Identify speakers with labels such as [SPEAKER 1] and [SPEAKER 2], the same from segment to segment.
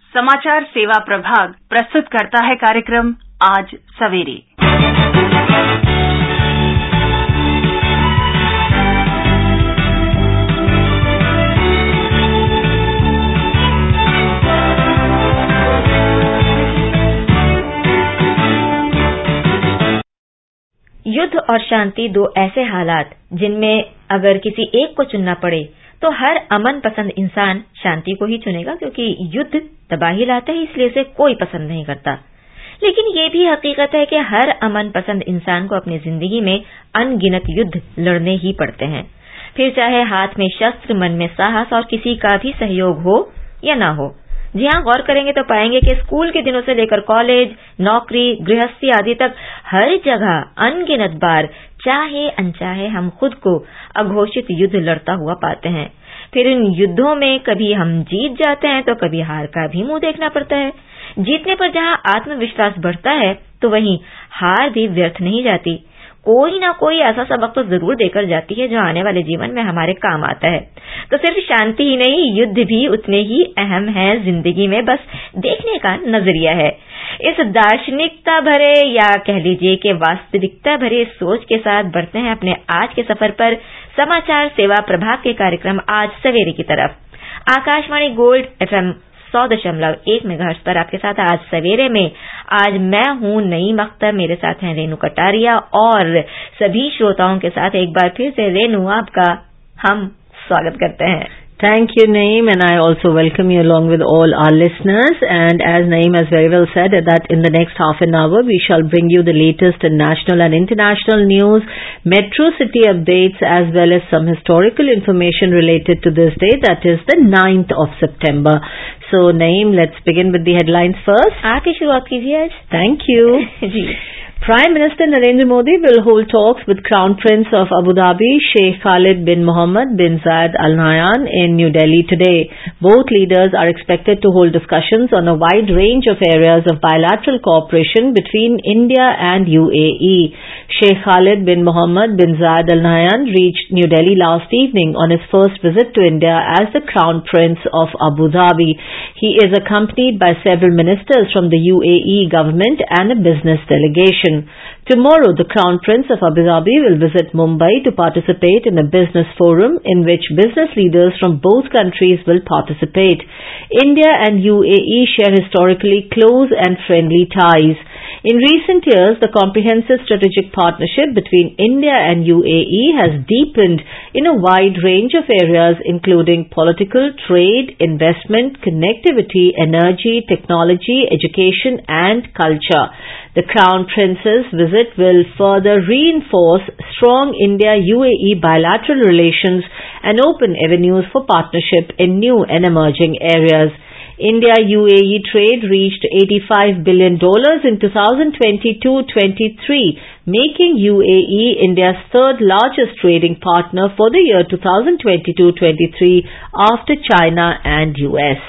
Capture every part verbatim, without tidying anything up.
[SPEAKER 1] समाचार सेवा प्रभाग प्रस्तुत करता है कार्यक्रम आज सवेरे।
[SPEAKER 2] युद्ध और शांति दो ऐसे हालात जिनमें अगर किसी एक को चुनना पड़े तो हर अमन पसंद इंसान शांति को ही चुनेगा, क्योंकि युद्ध तबाही लाता है, इसलिए इसे कोई पसंद नहीं करता। लेकिन ये भी हकीकत है कि हर अमन पसंद इंसान को अपनी जिंदगी में अनगिनत युद्ध लड़ने ही पड़ते हैं, फिर चाहे हाथ में शस्त्र, मन में साहस और किसी का भी सहयोग हो या ना हो। जी हाँ, गौर करेंगे तो पाएंगे कि स्कूल के दिनों से लेकर कॉलेज, नौकरी, गृहस्थी आदि तक हर जगह अनगिनत बार चाहे अनचाहे हम खुद को अघोषित युद्ध लड़ता हुआ पाते हैं। फिर इन युद्धों में कभी हम जीत जाते हैं तो कभी हार का भी मुंह देखना पड़ता है। जीतने पर जहां आत्मविश्वास बढ़ता है तो वहीं हार भी व्यर्थ नहीं जाती, कोई ना कोई ऐसा सबक तो जरूर देकर जाती है जो आने वाले जीवन में हमारे काम आता है। तो सिर्फ शांति ही नहीं, युद्ध भी उतने ही अहम है जिंदगी में, बस देखने का नजरिया है। इस दार्शनिकता भरे या कह लीजिए कि वास्तविकता भरे सोच के साथ बढ़ते हैं अपने आज के सफर पर समाचार सेवा प्रभाग के कार्यक्रम आज सवेरे की तरफ। आकाशवाणी गोल्ड एफएम सौ दशमलव एक मेगाहर्ट्ज पर आपके साथ आज सवेरे में आज मैं हूं नईम अख्तर, मेरे साथ हैं रेनू कटारिया और सभी श्रोताओं के साथ एक बार फिर से रेनू आपका हम स्वागत करते हैं।
[SPEAKER 3] Thank you, Naeem, and I also welcome you along with all our listeners. And as Naeem has very well said, that in the next half an hour, we shall bring you the latest in national and international news, metro city updates, as well as some historical information related to this day, that is the ninth of September. So, Naeem, let's begin with the headlines first.
[SPEAKER 2] आप ही शुरुआत कीजिए आज।
[SPEAKER 3] Thank you. Ji. Prime Minister Narendra Modi will hold talks with Crown Prince of Abu Dhabi, Sheikh Khalid bin Mohammed bin Zayed Al Nahyan in New Delhi today. Both leaders are expected to hold discussions on a wide range of areas of bilateral cooperation between India and U A E. Sheikh Khalid bin Mohammed bin Zayed Al Nahyan reached New Delhi last evening on his first visit to India as the Crown Prince of Abu Dhabi. He is accompanied by several ministers from the U A E government and a business delegation. Tomorrow, the Crown Prince of Abu Dhabi will visit Mumbai to participate in a business forum in which business leaders from both countries will participate. India and U A E share historically close and friendly ties. In recent years, the comprehensive strategic partnership between India and U A E has deepened in a wide range of areas including political, trade, investment, connectivity, energy, technology, education and culture. The Crown Prince's visit will further reinforce strong India-U A E bilateral relations and open avenues for partnership in new and emerging areas. India-U A E trade reached eighty-five billion dollars in two thousand twenty-two twenty-three, making U A E India's third largest trading partner for the year two thousand twenty-two twenty-three after China and U S.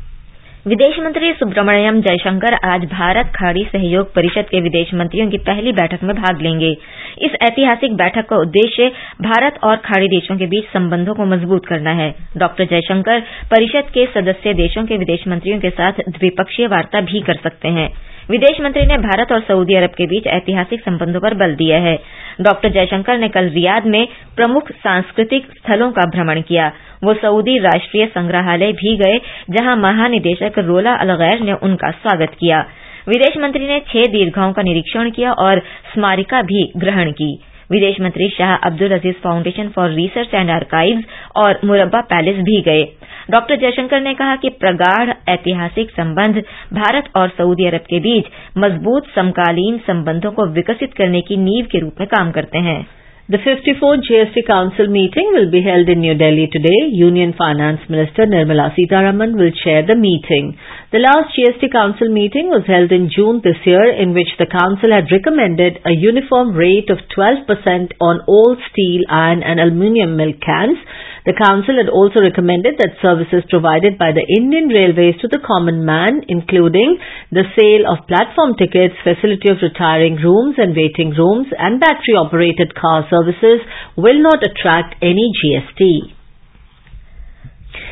[SPEAKER 2] विदेश मंत्री सुब्रमण्यम जयशंकर आज भारत खाड़ी सहयोग परिषद के विदेश मंत्रियों की पहली बैठक में भाग लेंगे। इस ऐतिहासिक बैठक का उद्देश्य भारत और खाड़ी देशों के बीच संबंधों को मजबूत करना है। डॉक्टर जयशंकर परिषद के सदस्य देशों के विदेश मंत्रियों के साथ द्विपक्षीय वार्ता भी कर सकते हैं। विदेश मंत्री ने भारत और सऊदी अरब के बीच ऐतिहासिक संबंधों पर बल दिया है। डॉक्टर जयशंकर ने कल रियाद में प्रमुख सांस्कृतिक स्थलों का भ्रमण किया। वो सऊदी राष्ट्रीय संग्रहालय भी गए, जहां महानिदेशक रोला अलगैर ने उनका स्वागत किया। विदेश मंत्री ने छह दीर्घाओं का निरीक्षण किया और स्मारिका भी ग्रहण की। विदेश मंत्री Shah Abdul Aziz foundation for research and archives और मुरब्बा पैलेस भी गए। डॉक्टर जयशंकर ने कहा कि प्रगाढ़ ऐतिहासिक संबंध भारत और सऊदी अरब के बीच मजबूत समकालीन संबंधों को विकसित करने की नींव के रूप में काम करते हैं।
[SPEAKER 3] The fifty-fourth G S T Council meeting will be held in New Delhi today. Union Finance Minister Nirmala Sitharaman will chair the meeting. The last G S T Council meeting was held in June this year, in which the Council had recommended a uniform rate of twelve percent on all steel, iron and aluminium milk cans. The Council had also recommended that services provided by the Indian Railways to the common man, including the sale of platform tickets, facility of retiring rooms and waiting rooms, and battery-operated car services, will not attract any G S T.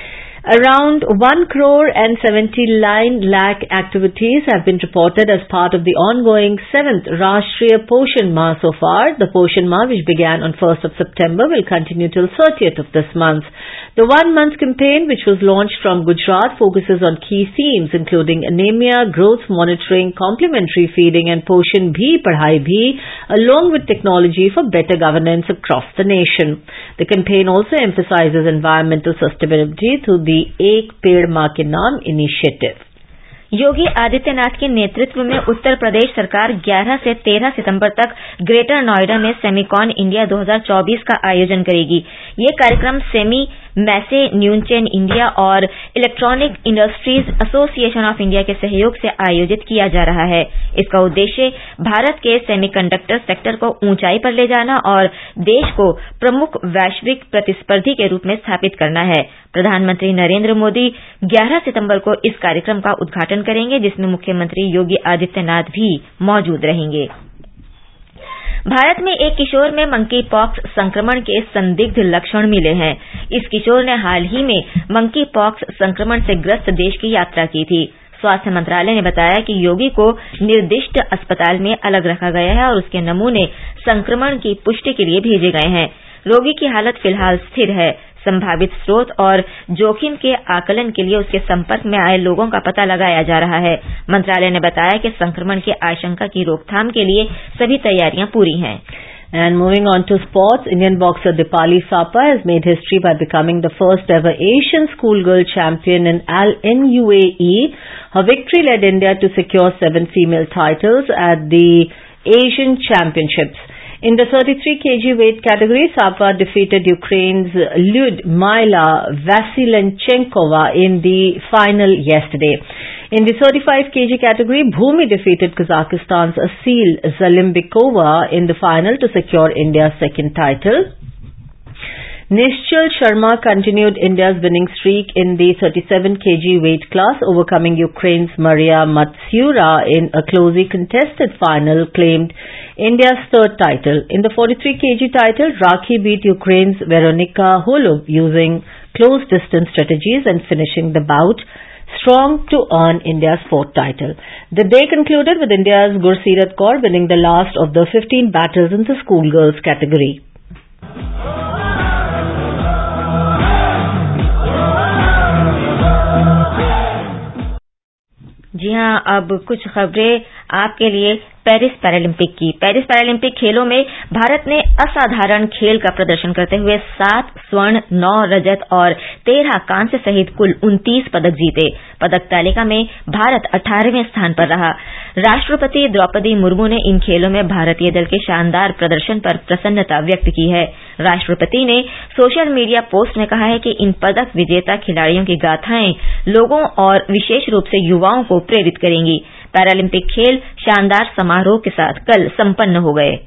[SPEAKER 3] Around one crore and seventy-nine lakh activities have been reported as part of the ongoing seventh Rashtriya Poshan Mah so far. The Poshan Mah, which began on first of September, will continue till thirtieth of this month. The one-month campaign, which was launched from Gujarat, focuses on key themes including anemia, growth monitoring, complementary feeding and Poshan Bhi Padhai Bhi, along with technology for better governance across the nation. The campaign also emphasizes environmental sustainability through the एक पेड़ मां के नाम initiative.
[SPEAKER 2] Yogi Adityanath के नेतृत्व में उत्तर प्रदेश सरकार ग्यारह से तेरह सितंबर तक ग्रेटर नोएडा में सेमीकॉन इंडिया दो हज़ार चौबीस का आयोजन करेगी. ये कार्यक्रम सेमी मैसे न्यूनचेन इंडिया और electronic industries association of India के सहयोग से आयोजित किया जा रहा है. इसका उद्देश्य भारत के सेमीकंडक्टर सेक्टर को ऊंचाई पर ले जाना और देश को प्रमुख वैश्विक प्रतिस्पर्धी के रूप में स्थापित करना है. प्रधानमंत्री नरेंद्र मोदी ग्यारह सितंबर को इस कार्यक्रम का उद्घाटन करेंगे, जिसमें मुख्यमंत्री योगी आदित्यनाथ भी मौजूद रहेंगे. भारत में एक किशोर में मंकी पॉक्स संक्रमण के संदिग्ध लक्षण मिले हैं. इस किशोर ने हाल ही में मंकी पॉक्स संक्रमण से ग्रस्त देश की यात्रा की थी. स्वास्थ्य मंत्रालय ने बताया कि योगी को निर्दिष्ट अस्पताल में अलग रखा गया है और उसके नमूने संक्रमण की पुष्टि के लिए भेजे गए हैं. रोगी की हालत फिलहाल स्थिर है. संभावित स्रोत और जोखिम के आकलन के लिए उसके संपर्क में आए लोगों का पता लगाया जा रहा है. मंत्रालय ने बताया कि संक्रमण की आशंका की रोकथाम के लिए सभी तैयारियां पूरी हैं.
[SPEAKER 3] And moving on to sports, Indian boxer Dipali Thapa has made history by becoming the first ever Asian schoolgirl champion in in U A E. Her victory led India to secure seven female titles at the Asian Championships. In the thirty-three kilogram weight category, Thapa defeated Ukraine's Lyudmila Vasylenchenkova in the final yesterday. In the thirty-five kilogram category, Bhumi defeated Kazakhstan's Asil Zalimbikova in the final to secure India's second title. Nishchal Sharma continued India's winning streak in the thirty-seven kilogram weight class, overcoming Ukraine's Maria Matsyura in a closely contested final, claimed India's third title. In the forty-three kilogram title, Rakhi beat Ukraine's Veronika Holub using close distance strategies and finishing the bout strong to earn India's fourth title. The day concluded with India's Gurseerat Kaur winning the last of the fifteen battles in the schoolgirls category.
[SPEAKER 2] जी हां, अब कुछ खबरें आपके लिए Paris Paralympic की. Paris Paralympic खेलों में भारत ने असाधारण खेल का प्रदर्शन करते हुए सात स्वर्ण, नौ रजत और तेरह कांस्य सहित कुल उनतीस पदक जीते. पदक तालिका में भारत अठारहवें स्थान पर रहा. राष्ट्रपति द्रौपदी मुर्मू ने इन खेलों में भारतीय दल के शानदार प्रदर्शन पर प्रसन्नता व्यक्त की है. राष्ट्रपति ने सोशल मीडिया पोस्ट में कहा है कि इन पदक विजेता खिलाड़ियों की गाथाएं लोगों और विशेष रूप से युवाओं को प्रेरित करेंगी. पैरालंपिक खेल शानदार समारोह के साथ कल संपन्न हो गए.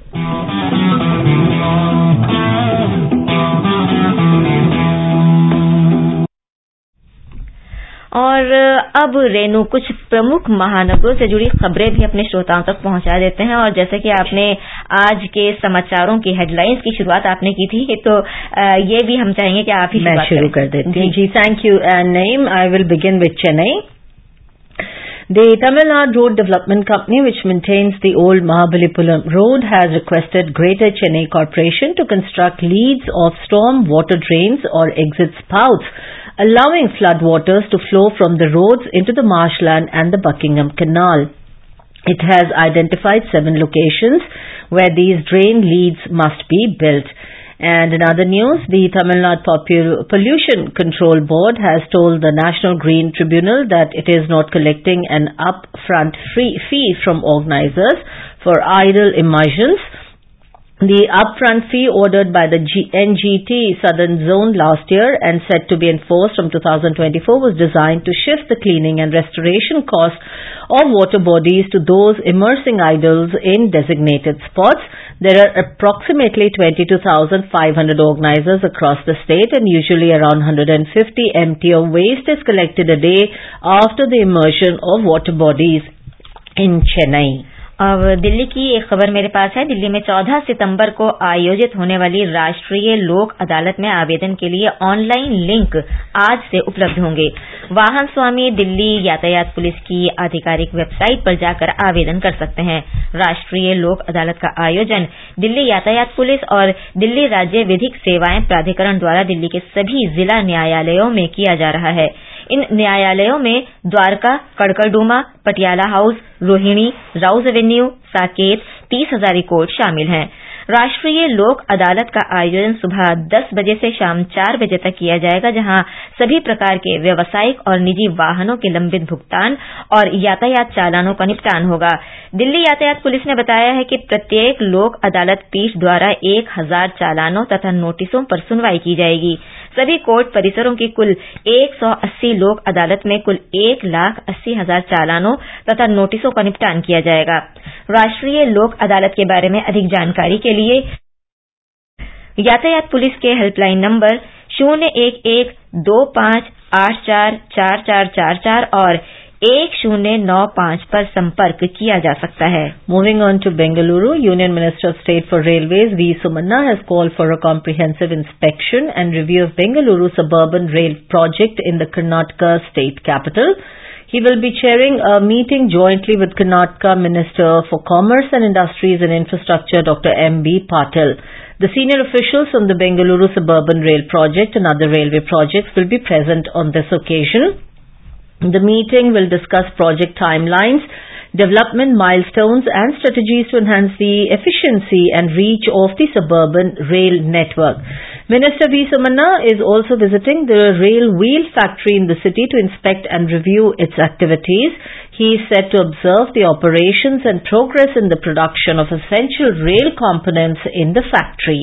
[SPEAKER 2] और अब रेनू कुछ प्रमुख महानगरों से जुड़ी खबरें भी अपने श्रोताओं तक पहुंचा देते हैं. और जैसे कि आपने आज के समाचारों की हेडलाइंस की शुरुआत आपने की थी, तो ये भी हम चाहेंगे कि आप ही
[SPEAKER 3] मैं शुरू कर देती हूँ. जी, thank you Naeem. I will begin with Chennai. The Tamil Nadu Road Development Company, which maintains the old Mahabalipuram Road, has requested Greater Chennai Corporation to construct leads of storm water drains or exit spouts, allowing flood waters to flow from the roads into the marshland and the Buckingham Canal. It has identified seven locations where these drain leads must be built. And in other news, the Tamil Nadu Pollution Control Board has told the National Green Tribunal that it is not collecting an upfront fee from organizers for idle immersions. The upfront fee ordered by the N G T Southern Zone last year and set to be enforced from two thousand twenty-four was designed to shift the cleaning and restoration costs of water bodies to those immersing idols in designated spots. There are approximately twenty-two thousand five hundred organizers across the state, and usually around one hundred fifty M T of waste is collected a day after the immersion of water bodies in Chennai.
[SPEAKER 2] अब दिल्ली की एक खबर मेरे पास है। दिल्ली में चौदह सितंबर को आयोजित होने वाली राष्ट्रीय लोक अदालत में आवेदन के लिए ऑनलाइन लिंक आज से उपलब्ध होंगे। वाहन स्वामी दिल्ली यातायात पुलिस की आधिकारिक वेबसाइट पर जाकर आवेदन कर सकते हैं। राष्ट्रीय लोक अदालत का आयोजन दिल्ली यातायात पुलिस और दिल्ली राज्य विधिक सेवाएं प्राधिकरण द्वारा दिल्ली के सभी जिला न्यायालयों में किया जा रहा है। इन न्यायालयों में Dwarka, Karkardooma, Patiala house, Rohini, Rouse avenue, Saket, Tis Hazari court शामिल हैं। राष्ट्रीय लोक अदालत का आयोजन सुबह दस बजे से शाम चार बजे तक किया जाएगा, जहां सभी प्रकार के व्यावसायिक और निजी वाहनों के लंबित भुगतान और यातायात चालानों का निपटान होगा। दिल्ली यातायात पुलिस ने बताया है कि प्रत्येक लोक अदालत पीठ द्वारा एक हजार चालानों तथा नोटिसों पर सुनवाई की जाएगी। सभी कोर्ट परिसरों की कुल एक सौ अस्सी लोक अदालत में कुल एक लाख अस्सी हजार चालानों तथा नोटिसों का निपटान किया जाएगा। राष्ट्रीय लोक अदालत के बारे में अधिक जानकारी के लिए यातायात पुलिस के हेल्पलाइन नंबर शून्य एक एक दो पांच आठ चार चार चार चार चार और एक शून्य नौ पांच पर संपर्क किया जा सकता है।
[SPEAKER 3] Moving on to Bengaluru, Union Minister of State for Railways V. Sumanna has called for a comprehensive inspection and review of Bengaluru suburban rail project in the Karnataka state capital. He will be chairing a meeting jointly with Karnataka Minister for Commerce and Industries and Infrastructure Doctor M B Patil. The senior officials from the Bengaluru suburban rail project and other railway projects will be present on this occasion. The meeting will discuss project timelines, development milestones and strategies to enhance the efficiency and reach of the suburban rail network. Minister V. Sumanna is also visiting the rail wheel factory in the city to inspect and review its activities. He is set to observe the operations and progress in the production of essential rail components in the factory.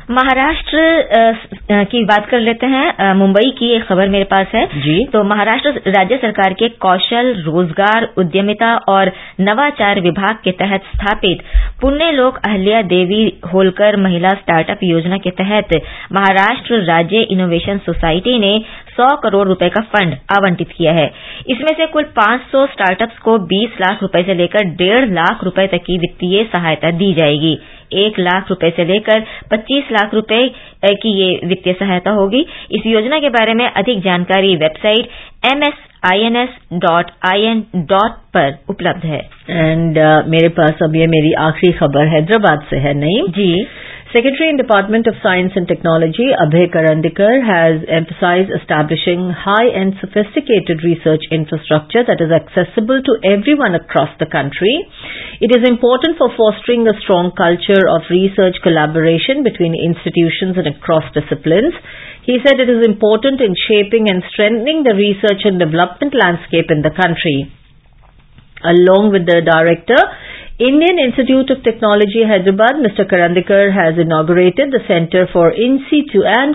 [SPEAKER 2] Maharashtra की बात कर लेते हैं। मुंबई की एक खबर मेरे पास है
[SPEAKER 3] जी।
[SPEAKER 2] तो महाराष्ट्र राज्य सरकार के कौशल, रोजगार, उद्यमिता और नवाचार विभाग के तहत स्थापित पुण्यलोक अहल्या देवी होलकर महिला स्टार्टअप योजना के तहत महाराष्ट्र राज्य इनोवेशन सोसाइटी ने सौ करोड़ रुपए का फंड आवंटित किया है। इसमें से कुल पांच सौ स्टार्टअप्स को बीस लाख रुपए से लेकर डेढ़ लाख रुपए तक की वित्तीय सहायता दी जाएगी। एक लाख रुपए से लेकर पच्चीस लाख रुपए की ये वित्तीय सहायता होगी। इस योजना के बारे में अधिक जानकारी website M S I N S dot I N dot पर उपलब्ध है।
[SPEAKER 3] एंड uh, मेरे पास अब ये मेरी आखिरी खबर हैदराबाद से है। नहीं
[SPEAKER 2] जी।
[SPEAKER 3] Secretary in Department of Science and Technology Abhay Karandikar has emphasized establishing high-end sophisticated research infrastructure that is accessible to everyone across the country. It is important for fostering a strong culture of research collaboration between institutions and across disciplines. He said it is important in shaping and strengthening the research and development landscape in the country. Along with the director, Indian Institute of Technology, Hyderabad, Mister Karandikar has inaugurated the Center for In Situ and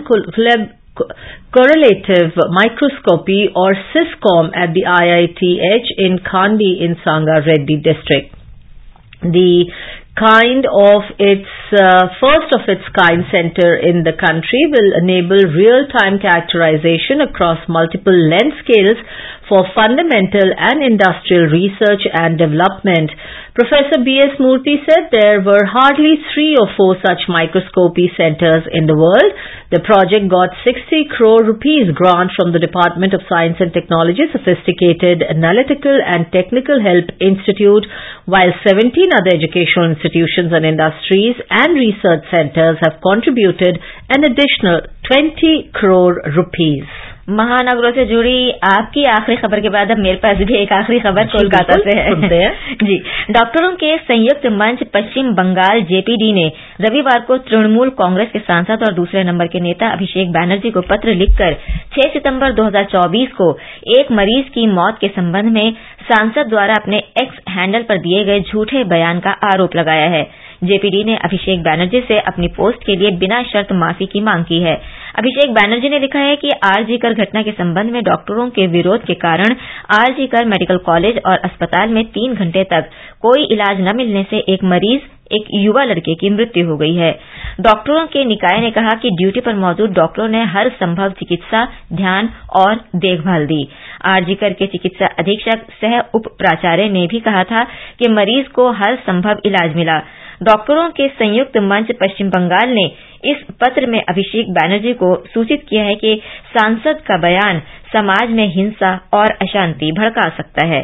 [SPEAKER 3] Correlative Microscopy or SISCOM at the I I T H in Kandi in Sanga Reddy district. The kind of its uh, first of its kind center in the country will enable real-time characterization across multiple length scales for fundamental and industrial research and development. Professor B S Murthy said there were hardly three or four such microscopy centers in the world. The project got sixty crore rupees grant from the Department of Science and Technology Sophisticated Analytical and Technical Help Institute, while seventeen other educational institutions and industries and research centers have contributed an additional twenty crore rupees.
[SPEAKER 2] महानगरों से जुड़ी आपकी आखिरी खबर के बाद अब मेरे पास भी एक आखिरी खबर कोलकाता से है। जी, डॉक्टरों के संयुक्त मंच पश्चिम बंगाल जेपीडी ने रविवार को तृणमूल कांग्रेस के सांसद और दूसरे नंबर के नेता अभिषेक बैनर्जी को पत्र लिखकर छह सितंबर दो हज़ार चौबीस को एक मरीज की मौत के संबंध में सांसद द्वारा अपने एक्स हैंडल पर दिए गए झूठे बयान का आरोप लगाया है। जेपीडी ने अभिषेक बैनर्जी से अपनी पोस्ट के लिए बिना शर्त माफी की मांग की है। अभिषेक बैनर्जी ने लिखा है कि आरजी कर घटना के संबंध में डॉक्टरों के विरोध के कारण आरजी कर मेडिकल कॉलेज और अस्पताल में तीन घंटे तक कोई इलाज न मिलने से एक मरीज एक युवा लड़के की मृत्यु हो गई है। डॉक्टरों के निकाय ने कहा कि ड्यूटी पर मौजूद डॉक्टरों ने हर संभव चिकित्सा, ध्यान और देखभाल दी। आरजीकर के चिकित्सा अधीक्षक सह उप प्राचार्य ने भी कहा था कि मरीज को हर संभव इलाज मिला। डॉक्टरों के संयुक्त मंच पश्चिम बंगाल ने इस पत्र में अभिषेक बैनर्जी को सूचित किया है कि सांसद का बयान समाज में हिंसा और अशांति भड़का सकता है।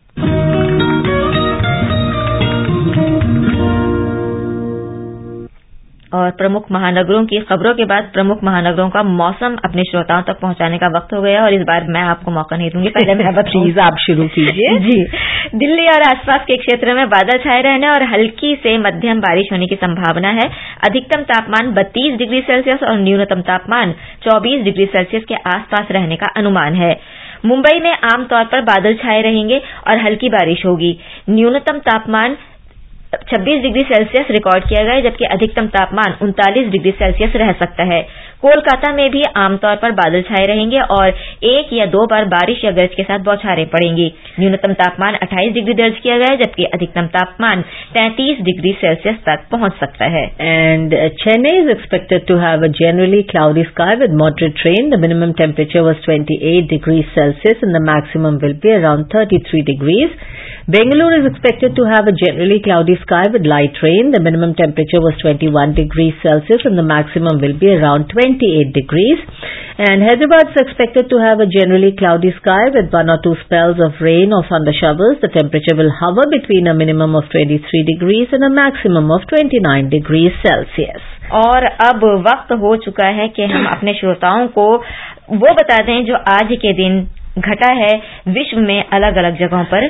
[SPEAKER 2] और प्रमुख महानगरों की खबरों के बाद प्रमुख महानगरों का मौसम अपने श्रोताओं तक पहुंचाने का वक्त हो गया और इस बार मैं आपको मौका नहीं दूंगी, पहले मैं
[SPEAKER 3] प्लीज आप शुरू कीजिए।
[SPEAKER 2] जी, दिल्ली और आसपास के क्षेत्रों में बादल छाए रहने और हल्की से मध्यम बारिश होने की संभावना है। अधिकतम तापमान बत्तीस डिग्री सेल्सियस और न्यूनतम तापमान चौबीस डिग्री सेल्सियस के आसपास रहने का अनुमान है। मुंबई में आमतौर पर बादल छाए रहेंगे और हल्की बारिश होगी। न्यूनतम तापमान छब्बीस डिग्री सेल्सियस रिकॉर्ड किया गया, जबकि अधिकतम तापमान उनतालीस डिग्री सेल्सियस रह सकता है। कोलकाता में भी आमतौर पर बादल छाए रहेंगे और एक या दो बार बारिश या गरज के साथ बौछारें पड़ेंगी। न्यूनतम तापमान अट्ठाईस डिग्री दर्ज किया गया, जबकि अधिकतम तापमान तैंतीस डिग्री सेल्सियस तक पहुंच सकता है।
[SPEAKER 3] And Chennai is expected to have a generally cloudy sky with moderate rain. The minimum temperature was twenty-eight degrees Celsius and the maximum will be around thirty-three degrees. Bangalore is expected to have a generally cloudy sky with light rain. The minimum temperature was twenty-one degrees Celsius and the maximum will be around twenty-eight degrees. And Hyderabad is expected to have a generally cloudy sky with one or two spells of rain or thunder showers. The temperature will hover between a minimum of twenty-three degrees and a maximum of twenty-nine degrees Celsius.
[SPEAKER 2] और अब वक्त हो चुका है कि हम अपने श्रोताओं को वो बता दें जो आज के दिन घटा है विश्व में अलग अलग जगहों पर,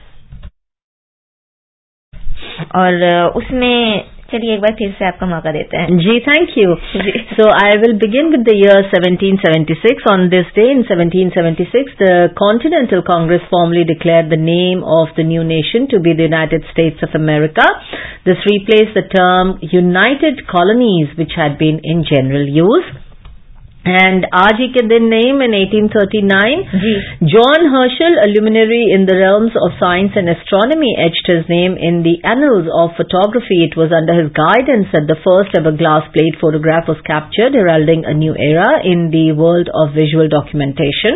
[SPEAKER 2] और उसमें चलिए एक बार फिर से आपका मौका देते हैं।
[SPEAKER 3] जी, thank you. So I will begin with the year seventeen seventy-six. On this day in seventeen seventy-six, the Continental Congress formally declared the name of the new nation to be the United States of America. This replaced the term United Colonies, which had been in general use. And आज ही के दिन name in eighteen thirty-nine, John Herschel, a luminary in the realms of science and astronomy, etched his name in the annals of photography. It was under his guidance that the first ever glass plate photograph was captured, heralding a new era in the world of visual documentation.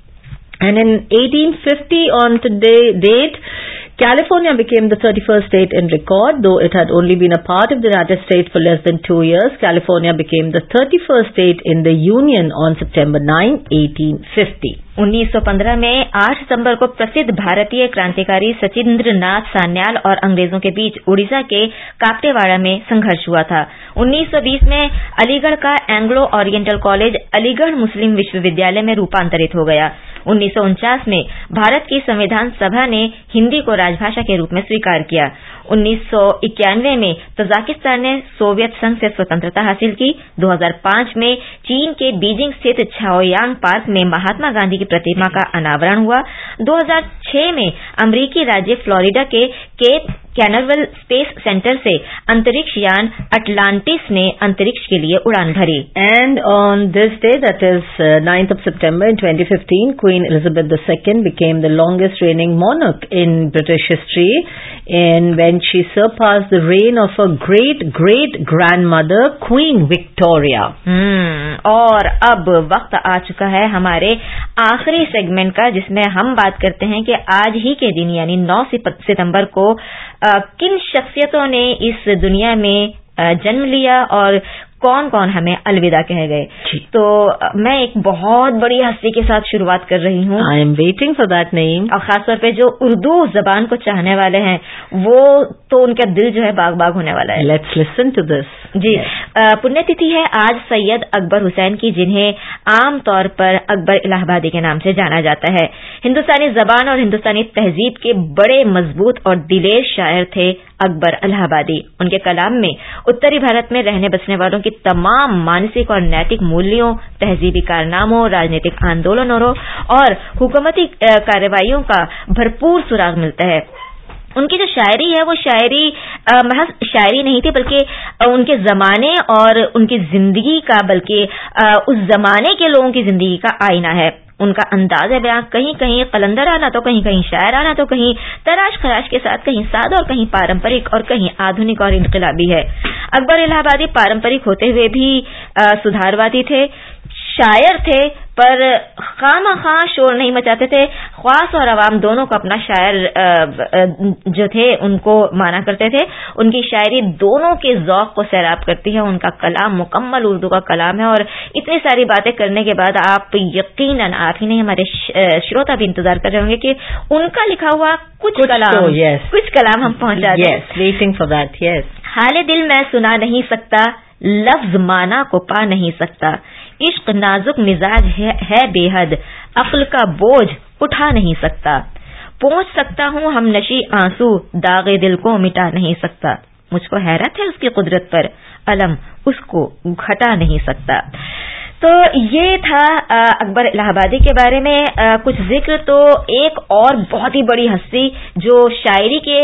[SPEAKER 3] And in eighteen fifty, on today date, California became the thirty-first state in record. Though it had only been a part of the United States for less than two years, California became the thirty-first state in the Union on September ninth, eighteen fifty.
[SPEAKER 2] उन्नीस सौ पंद्रह में आठ सितंबर को प्रसिद्ध भारतीय क्रांतिकारी सचिंद्र नाथ सान्याल और अंग्रेजों के बीच उड़ीसा के काकटेवाड़ा में संघर्ष हुआ था। उन्नीस सौ बीस में अलीगढ़ का एंग्लो ओरिएंटल कॉलेज अलीगढ़ मुस्लिम विश्वविद्यालय में रूपांतरित हो गया। उन्नीस सौ उनचास में भारत की संविधान सभा ने हिंदी को राजभाषा के रूप में स्वीकार किया। उन्नीस सौ इक्यानवे में तजाकिस्तान ने सोवियत संघ से स्वतंत्रता हासिल की। दो हज़ार पाँच में चीन के बीजिंग स्थित छाओयांग पार्क में महात्मा गांधी की प्रतिमा का अनावरण हुआ। दो हज़ार छह में अमेरिकी राज्य फ्लोरिडा के केप कैनवेरल स्पेस सेंटर से अंतरिक्ष यान अटलांटिस ने अंतरिक्ष के लिए उड़ान भरी।
[SPEAKER 3] And on this day, that is uh, ninth of September in twenty fifteen, Queen Elizabeth the Second became the longest reigning monarch in British history, in when she surpassed the reign of her great great grandmother Queen Victoria.
[SPEAKER 2] Hmm. और अब वक्त आ चुका है हमारे आखिरी segment का, जिसमें हम बात करते हैं कि आज ही के दिन यानी नौ सितंबर को आ, किन शख्सियतों ने इस दुनिया में जन्म लिया और कौन कौन हमें अलविदा कह गए। तो मैं एक बहुत बड़ी हस्ती के साथ शुरुआत कर रही हूँ।
[SPEAKER 3] I am waiting for that name.
[SPEAKER 2] और खासतौर पे जो उर्दू जबान को चाहने वाले हैं वो तो उनका दिल जो है बाग बाग होने वाला है।
[SPEAKER 3] Let's listen to this.
[SPEAKER 2] जी, पुण्यतिथि है आज सैयद अकबर हुसैन की, जिन्हें आम तौर पर अकबर इलाहाबादी के नाम से जाना जाता है। हिंदुस्तानी जबान और हिंदुस्तानी तहजीब के बड़े मजबूत और दिलेर शायर थे अकबर इलाहाबादी। उनके कलाम में उत्तरी भारत में रहने बसने वालों की तमाम मानसिक और नैतिक मूल्यों, तहजीबी कारनामों, राजनीतिक आंदोलनों और हुकूमती कार्रवाइयों का भरपूर सुराग मिलता है। उनकी जो शायरी है वो शायरी महज शायरी नहीं थी, बल्कि उनके जमाने और उनकी जिंदगी का, बल्कि उस जमाने के लोगों की जिंदगी का आईना है। उनका अंदाज़ बयां कहीं कहीं कलंदराना तो कहीं कहीं शायराना तो कहीं तराश खराश के साथ कहीं सादा और कहीं पारंपरिक और कहीं आधुनिक और इनकलाबी है। अकबर इलाहाबादी पारंपरिक होते हुए भी आ, सुधारवादी थे, शायर थे, पर खामखा शोर नहीं मचाते थे। ख्वास और अवाम दोनों को अपना शायर जो थे उनको माना करते थे। उनकी शायरी दोनों के ज़ौक़ को सैराब करती है। उनका कलाम मुकम्मल उर्दू का कलाम है और इतनी सारी बातें करने के बाद आप यकीनन, आप ही नहीं हमारे श्रोता भी इंतजार कर रहे होंगे कि उनका लिखा हुआ कुछ, कुछ कलाम तो, yes. कुछ कलाम हम पहुंचा दें।
[SPEAKER 3] yes, waiting for that, yes.
[SPEAKER 2] हाले दिल मैं सुना नहीं सकता, लफ्ज माना को पा नहीं सकता, इश्क नाजुक मिजाज है, है बेहद, अक्ल का बोझ उठा नहीं सकता, पहुंच सकता हूँ हम नशी आंसू, दागे दिल को मिटा नहीं सकता। मुझको हैरत है उसकी कुदरत पर, अलम उसको घटा नहीं सकता। तो ये था अकबर इलाहाबादी के बारे में आ, कुछ जिक्र। तो एक और बहुत ही बड़ी हस्ती जो शायरी के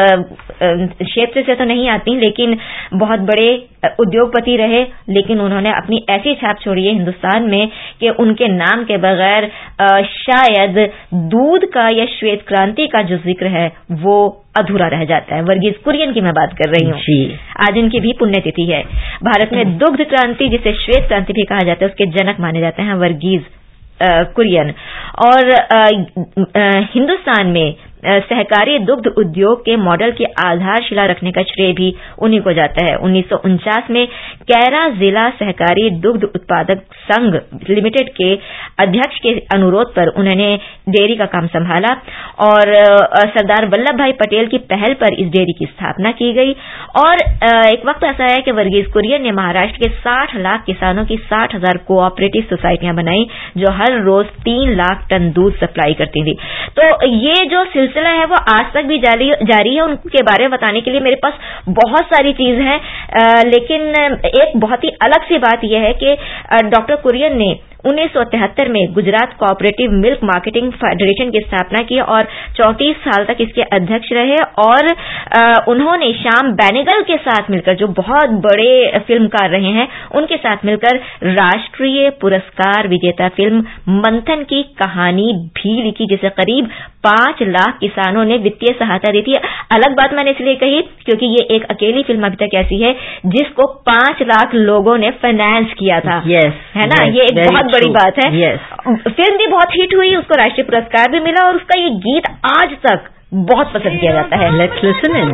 [SPEAKER 2] क्षेत्र से तो नहीं आती लेकिन बहुत बड़े उद्योगपति रहे, लेकिन उन्होंने अपनी ऐसी छाप छोड़ी है हिंदुस्तान में कि उनके नाम के बगैर शायद दूध का या श्वेत क्रांति का जो जिक्र है वो अधूरा रह जाता है। वर्गीज कुरियन की मैं बात कर रही हूँ। आज इनकी भी पुण्यतिथि है। भारत में दुग्ध क्रांति, जिसे श्वेत क्रांति भी कहा जाता है, उसके जनक माने जाते हैं वर्गीज कुरियन। और आ, आ, हिंदुस्तान में सहकारी दुग्ध उद्योग के मॉडल की आधारशिला रखने का श्रेय भी उन्हीं को जाता है। उन्नीस सौ उनचास में कैरा जिला सहकारी दुग्ध उत्पादक संघ लिमिटेड के अध्यक्ष के अनुरोध पर उन्होंने डेयरी का काम संभाला और सरदार वल्लभ भाई पटेल की पहल पर इस डेयरी की स्थापना की गई। और एक वक्त ऐसा है कि वर्गीज कुरियन ने महाराष्ट्र के साठ लाख किसानों की साठ हजार कोऑपरेटिव सोसाइटियां बनाई जो हर रोज तीन लाख टन दूध सप्लाई करती थी। तो ये जो सिलसिला है वो आज तक भी जारी जारी है। उनके बारे में बताने के लिए मेरे पास बहुत सारी चीज है, लेकिन एक बहुत ही अलग सी बात यह है कि डॉक्टर कुरियन ने उन्नीस सौ तिहत्तर में Gujarat cooperative milk marketing federation की स्थापना की और चौंतीस साल तक इसके अध्यक्ष रहे। और आ, उन्होंने श्याम बेनेगल के साथ मिलकर, जो बहुत बड़े फिल्मकार रहे हैं, उनके साथ मिलकर राष्ट्रीय पुरस्कार विजेता फिल्म मंथन की कहानी भी लिखी, जिसे करीब पांच लाख किसानों ने वित्तीय सहायता दी थी। अलग बात मैंने इसलिए कही क्योंकि ये एक अकेली फिल्म अभी तक ऐसी है जिसको पांच लाख लोगों ने फाइनेंस किया था।
[SPEAKER 3] yes,
[SPEAKER 2] है ना?
[SPEAKER 3] yes,
[SPEAKER 2] ये एक बहुत बड़ी बात है।
[SPEAKER 3] yes.
[SPEAKER 2] फिल्म भी बहुत हिट हुई, उसको राष्ट्रीय पुरस्कार भी मिला और उसका ये गीत आज तक बहुत पसंद किया जाता है।
[SPEAKER 3] Let's listen in.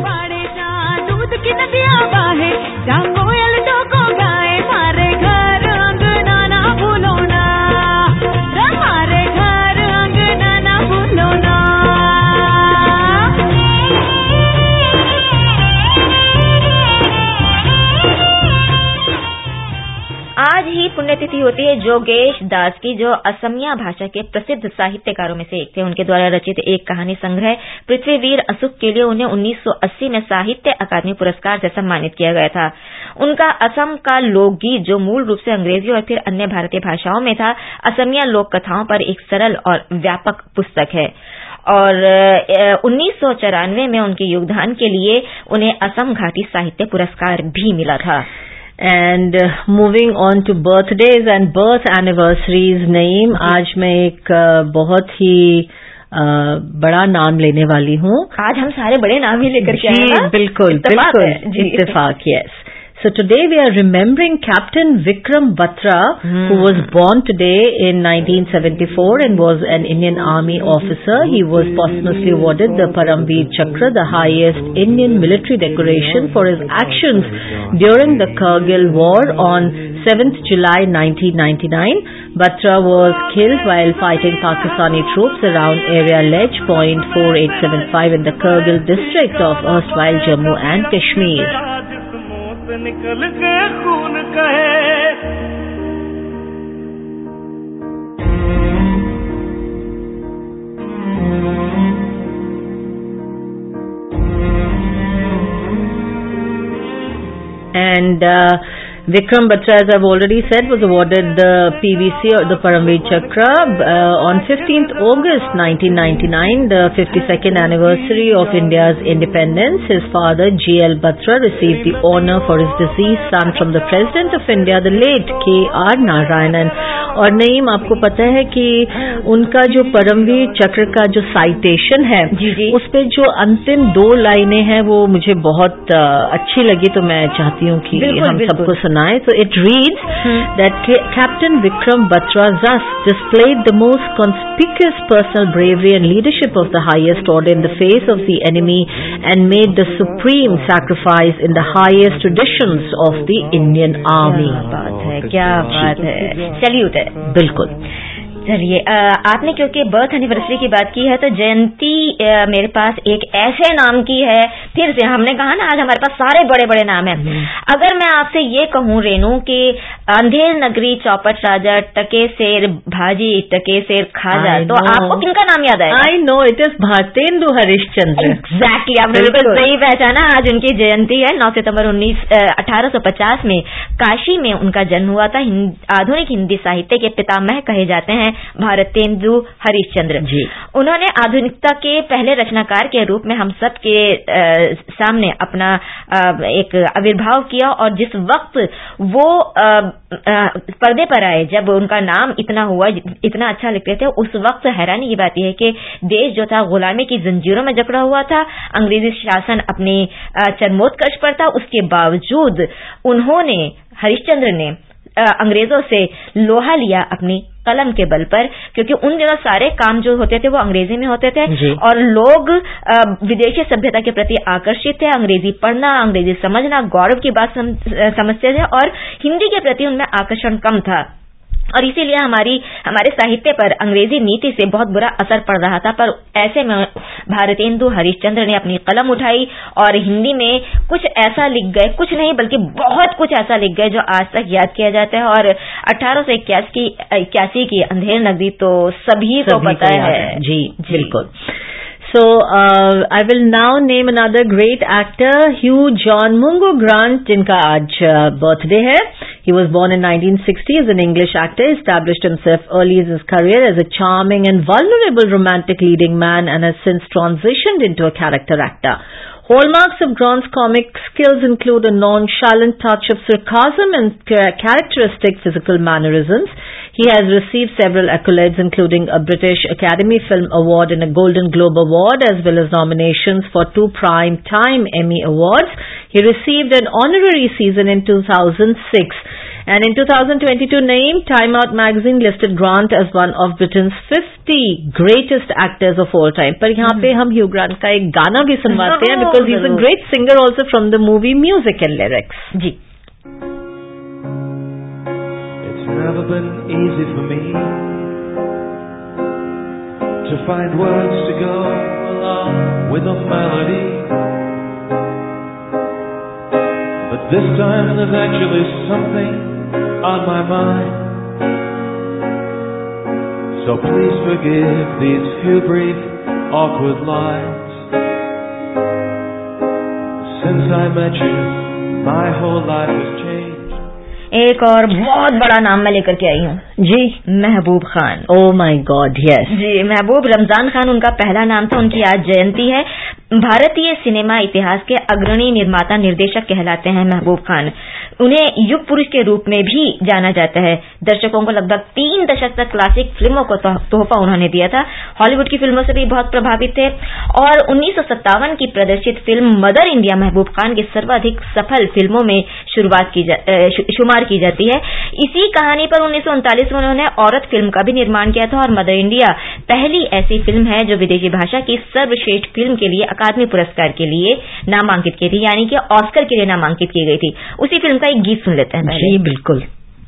[SPEAKER 2] आज ही पुण्यतिथि होती है जोगेश दास की, जो असमिया भाषा के प्रसिद्ध साहित्यकारों में से एक थे। उनके द्वारा रचित एक कहानी संग्रह पृथ्वीवीर असुख के लिए उन्हें उन्नीस सौ अस्सी में साहित्य अकादमी पुरस्कार से सम्मानित किया गया था। उनका असम का लोकगीत, जो मूल रूप से अंग्रेजी और फिर अन्य भारतीय भाषाओं में था, असमिया लोक कथाओं पर एक सरल और व्यापक पुस्तक है। और उन्नीस सौ चौरानवे में उनके योगदान के लिए उन्हें असम घाटी साहित्य पुरस्कार भी मिला था।
[SPEAKER 3] And uh, moving on to birthdays and birth anniversaries, Naeem, आज मैं एक uh, बहुत ही uh, बड़ा नाम लेने वाली हूँ।
[SPEAKER 2] आज हम सारे बड़े नाम ही लेकर के आए हैं।
[SPEAKER 3] बिल्कुल बिल्कुल इत्तेफाक, yes. So today we are remembering Captain Vikram Batra, hmm. who was born today in nineteen seventy-four and was an Indian Army officer. He was posthumously awarded the Paramveer Chakra, the highest Indian military decoration, for his actions during the Kargil War on seventh July nineteen ninety-nine. Batra was killed while fighting Pakistani troops around area Ledge Point four eight seven five in the Kargil district of erstwhile Jammu and Kashmir.
[SPEAKER 4] निकल के खून कहे
[SPEAKER 3] and uh, Vikram Batra, as I've already said, was awarded the P V C or the Paramveer Chakra uh, on fifteenth August nineteen ninety-nine, the fifty-second anniversary of India's independence. His father, G L Batra, received the honor for his deceased son from the President of India, the late K R Narayanan. और नईम, आपको पता है कि उनका जो परमवीर चक्र का जो साइटेशन है,
[SPEAKER 2] जी जी,
[SPEAKER 3] उस पे जो अंतिम दो लाइनें हैं वो मुझे बहुत अच्छी लगी, तो मैं चाहती हूँ कि हम सबको सुनाएं. तो it reads that captain Vikram Batra Zas displayed the most conspicuous personal bravery and leadership of the highest order in the face of the enemy and made the supreme sacrifice in the highest traditions of the Indian Army.
[SPEAKER 2] क्या बात है, क्या बात है, salute है.
[SPEAKER 3] बिल्कुल.
[SPEAKER 2] चलिए, आपने क्योंकि बर्थ एनिवर्सरी की बात की है तो जयंती मेरे पास एक ऐसे नाम की है. फिर से हमने कहा ना आज हमारे पास सारे बड़े बड़े नाम हैं. अगर मैं आपसे ये कहूँ रेनू कि अंधेर नगरी चौपट राजा टके शेर भाजी टके शेर खाजा, तो आपको किनका नाम याद आएगा?
[SPEAKER 3] I know, it is Bharatendu Harishchandra.
[SPEAKER 2] Exactly, आपने बिल्कुल सही पहचाना. आज उनकी जयंती है. नौ सितंबर उन्नीस अठारह सौ पचास में काशी में उनका जन्म हुआ था. आधुनिक हिंदी साहित्य के पितामह कहे जाते हैं भारतेंदु हरिश्चंद्र जी. उन्होंने आधुनिकता के पहले रचनाकार के रूप में हम सब के आ, सामने अपना आ, एक आविर्भाव किया. और जिस वक्त वो आ, आ, पर्दे पर आए, जब उनका नाम इतना हुआ, इतना अच्छा लिखते थे, उस वक्त हैरानी की बात यह है कि देश जो था गुलामी की जंजीरों में जकड़ा हुआ था. अंग्रेजी शासन अपने चरमोत्कर्ष पर था. उसके बावजूद उन्होंने, हरिश्चंद्र ने अंग्रेजों से लोहा लिया अपनी कलम के बल पर, क्योंकि उन दिनों सारे काम जो होते थे वो अंग्रेजी में होते थे और लोग विदेशी सभ्यता के प्रति आकर्षित थे. अंग्रेजी पढ़ना, अंग्रेजी समझना गौरव की बात सम, समझते थे और हिंदी के प्रति उनमें आकर्षण कम था. और इसीलिए हमारी हमारे साहित्य पर अंग्रेजी नीति से बहुत बुरा असर पड़ रहा था. पर ऐसे में भारतेंदु हरिश्चंद्र ने अपनी कलम उठाई और हिंदी में कुछ ऐसा लिख गए, कुछ नहीं बल्कि बहुत कुछ ऐसा लिख गए जो आज तक याद किया जाता है. और अठारह सौ इक्यासी इक्यासी की अंधेर नगरी तो सभी को पता है.
[SPEAKER 3] जी, जी बिल्कुल. So, uh, I will now name another great actor, Hugh John Mungo Grant, जिनका आज birthday है. He was born in nineteen sixty as an English actor, established himself early in his career as a charming and vulnerable romantic leading man and has since transitioned into a character actor. Hallmarks of Grant's comic skills include a nonchalant touch of sarcasm and characteristic physical mannerisms. He has received several accolades, including a British Academy Film Award and a Golden Globe Award, as well as nominations for two Prime Time Emmy Awards. He received an honorary season in two thousand six. And in two thousand twenty-two, Naeem, Time Out magazine listed Grant as one of Britain's fifty greatest actors of all time. पर यहाँ पे हम Hugh Grant का एक गाना भी सुनवाते हैं because he's a great singer also from the movie Music and Lyrics.
[SPEAKER 2] Ji.
[SPEAKER 5] It's never been easy for me to find words to go along with a melody. But this time there's actually something on my mind. So please forgive these few brief, awkward lines. Since I met you, my whole life has changed.
[SPEAKER 2] एक और बहुत बड़ा नाम मैं लेकर के आई हूँ जी, Mehboob Khan.
[SPEAKER 3] Oh my God, yes.
[SPEAKER 2] जी, महबूब रमजान खान उनका पहला नाम था. उनकी आज जयंती है. भारतीय सिनेमा इतिहास के अग्रणी निर्माता निर्देशक कहलाते हैं महबूब खान. उन्हें युग पुरुष के रूप में भी जाना जाता है. दर्शकों को लगभग तीन दशक तक क्लासिक फिल्मों को तोहफा उन्होंने दिया था. हॉलीवुड की फिल्मों से भी बहुत प्रभावित थे और उन्नीस सौ सत्तावन की प्रदर्शित film mother India Mehboob Khan की सर्वाधिक सफल फिल्मों में शुरुआत की जा, शुमार की जाती है. इसी कहानी पर उन्नीस सौ उनतालीस में उन्होंने औरत फिल्म का भी निर्माण किया था और मदर इंडिया पहली ऐसी फिल्म है जो विदेशी भाषा की सर्वश्रेष्ठ फिल्म के लिए अकादमी पुरस्कार के लिए नामांकित की थी, यानी कि ऑस्कर के लिए नामांकित की गई थी. उसी फिल्म का एक गीत सुन लेते हैं.
[SPEAKER 3] जी बिल्कुल.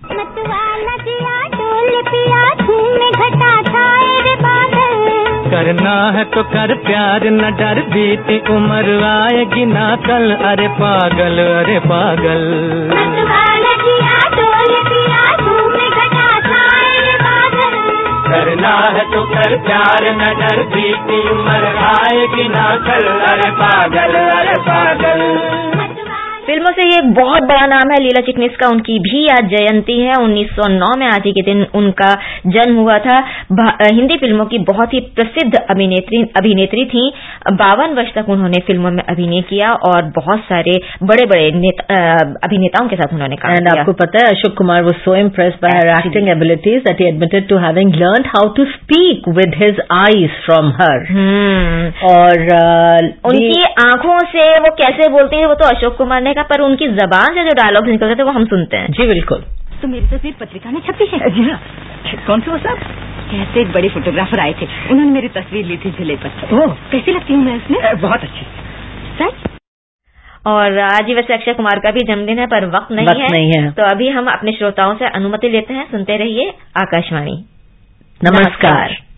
[SPEAKER 4] करना है तो कर प्यार, न डर बीती उम्र आएगी ना कल. अरे पागल, अरे पागल. करना है तो कर प्यार, न डर बीती उम्र आएगी ना कल. अरे पागल, अरे पागल.
[SPEAKER 2] फिल्मों से ये एक बहुत बड़ा नाम है लीला चिटनिस का। उनकी भी आज जयंती है। उन्नीस सौ नौ में आज ही के दिन उनका जन्म हुआ था। हिंदी फिल्मों की बहुत ही प्रसिद्ध अभिनेत्री अभिनेत्री थी। बावन वर्ष तक उन्होंने फिल्मों में अभिनय किया और बहुत सारे बड़े बड़े अभिनेताओं के साथ उन्होंने काम किया।
[SPEAKER 3] आपको पता है Ashok Kumar was so impressed by her acting abilities that he admitted to having learned how to speak with his eyes from her. और uh,
[SPEAKER 2] उनकी आंखों से वो कैसे बोलते हैं वो तो अशोक कुमार ने कहा, पर उनकी जबान से जो डायलॉग निकलते थे वो हम सुनते हैं।
[SPEAKER 3] जी बिल्कुल।
[SPEAKER 6] तो मेरी तस्वीर पत्रिका में छपी है। जी हाँ। कौन से वो साहब? कैसे एक बड़े फोटोग्राफर आए थे, उन्होंने मेरी तस्वीर ली थी झूले पर। ओह, कैसी लगती हूँ मैं इसमें? बहुत अच्छी। सच?
[SPEAKER 2] और आज ही वैसे अक्षय कुमार का भी जन्मदिन है, पर वक्त नहीं,
[SPEAKER 3] वक्त
[SPEAKER 2] है,
[SPEAKER 3] नहीं है।
[SPEAKER 2] तो अभी हम अपने श्रोताओं से अनुमति लेते हैं। सुनते रहिए आकाशवाणी।
[SPEAKER 3] नमस्कार।